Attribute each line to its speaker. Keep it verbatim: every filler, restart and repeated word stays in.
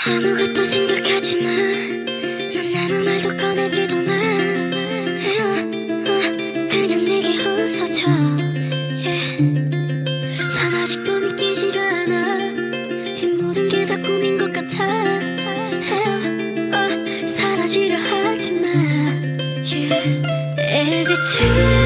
Speaker 1: 아무것도 생각하지 마. 넌 아무 말도 꺼내지도 마. 어, 그냥 내게 웃어줘. yeah. 난 아직도 믿기지가 않아. 이 모든 게 다 꿈인 것 같아. 어, 사라지려 하지 마. yeah. Is it true?